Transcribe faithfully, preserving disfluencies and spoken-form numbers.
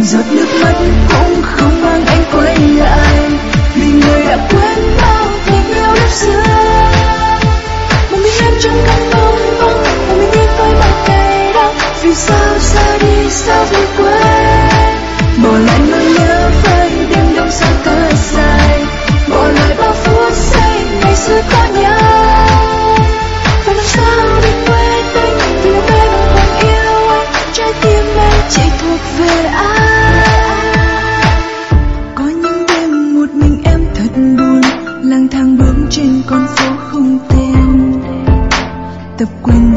giọt nước mắt cũng không mang anh quay lại, vì người đã quên bao tình yêu lúc xưa. Một mình em trong căn phòng vắng, một mình đi với bao cay đắng, vì sao xa đi sao về quên, bỏ lại nỗi nhớ với đêm đông xa cớ dài, bỏ lại bao phút giây ngày xưa có nhau. Và làm sao để quên anh, vì một đêm còn yêu anh, trái tim em chỉ thuộc về ai. Có những đêm một mình em thật buồn, lang thang bước trên con phố không tên, tập quên